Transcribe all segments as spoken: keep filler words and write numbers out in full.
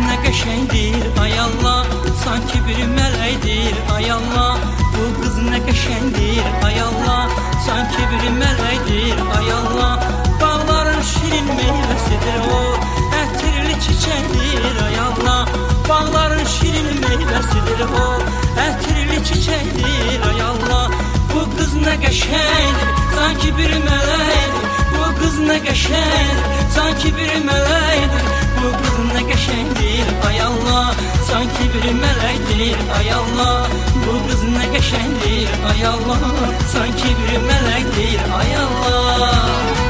nə qəşəngdir, ay Allah, sanki bir mələkdir, ay Allah. Bu qız nə qəşəngdir, ay Allah, sanki bir mələkdir, ay Allah. Bağların şirin meyvəsidir o, ətirli çiçəkdir, ay Allah. Bağların şirin meyvəsidir o, ətirli çiçəkdir, ay Allah. Bu qız nə qəşəngdir, sanki bir mələkdir. Bu qız nə qəşəngdir, sanki bir mələkdir. Bu qız nə qəşəngdir, ay Allah, sanki bir mələkdir, ay Allah. Bu qız nə qəşəngdir, ay Allah, sanki bir mələkdir, ay Allah.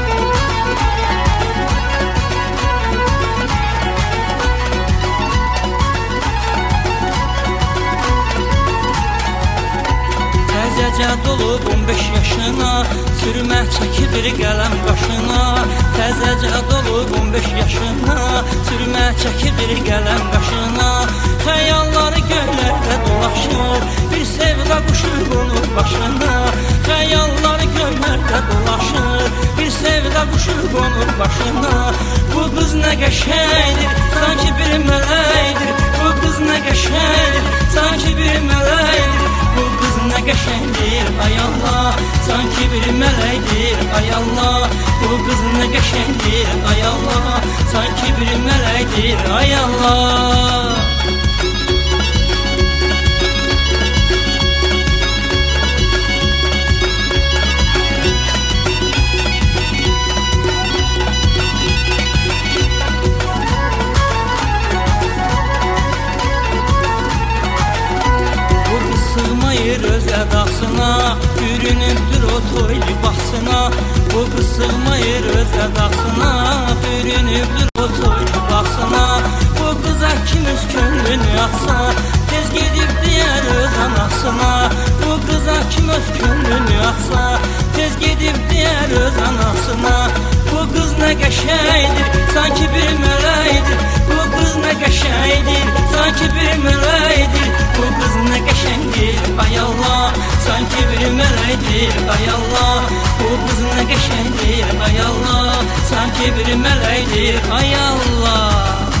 Təzəcə dolub on beş yaşına, sürmə çəkir bir qələm qaşına. Təzəcə dolub on beş yaşına, sürmə çəkir bir qələm qaşına. Xəyalları göylərdə dolaşır, bir sevda quşu qonur başına. Xəyalları göylərdə dolaşır, bir sevda quşu qonur başına. Bu qız nə qəşəngdir, sanki bir mələkdir. Bu qız nə qəşəngdir, sanki bir mələkdir. Bu qız nə qəşəngdir, ay Allah, sanki bir mələkdir, ay Allah. Bu qız nə qəşəngdir, ay Allah, sanki bir mələkdir, ay Allah. Sığmayır öz ədasına, bürünübdür o toy libasına. Bu qız sığmayır öz ədasına, bürünübdür o toy libasına. Bu qıza kim öz könlünü atsa, tez gedib deyər öz anasına. Bu qıza kim öz könlünü atsa, tez gedib deyər öz anasına. Bu qız nə qəşəngdir, sanki bir mələkdir. Bu qız nə qəşəngdir, sanki bir mələkdir. Bu qız nə qəşəngdir, ay Allah, sanki bir mələkdir, ay Allah. Bu qız nə qəşəngdir, ay Allah, sanki bir mələkdir, ay Allah.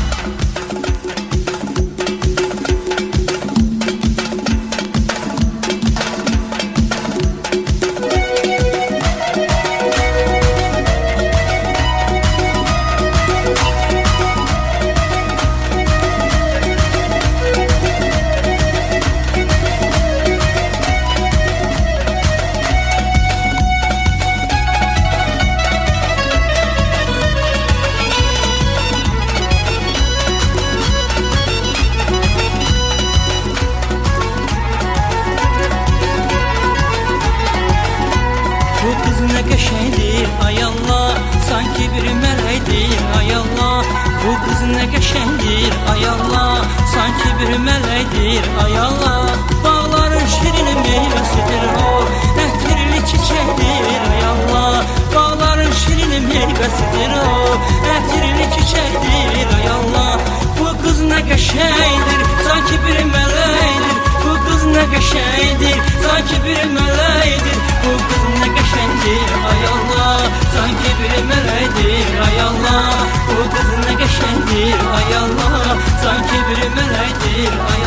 Bu qız nə qəşəngdir, ay Allah, sanki bir mələkdir, ay Allah. Bu qız nə qəşəngdir, ay Allah, sanki bir mələkdir, ay Allah. Bağların şirin meyvəsidir o, ətirli çiçəkdir, ay Allah. Bağların şirin meyvəsidir o, ətirli çiçəkdir, ay Allah. Bu qız nə qəşəngdir, sanki bir mələkdir. Bu qız nə qəşəngdir, sanki bir mələkdir. Bu qız nə qəşəngdir, ay Allah, sanki bir mələkdir, ay Allah. Bu qız nə qəşəngdir, ay Allah, sanki bir mələkdir, ay Allah.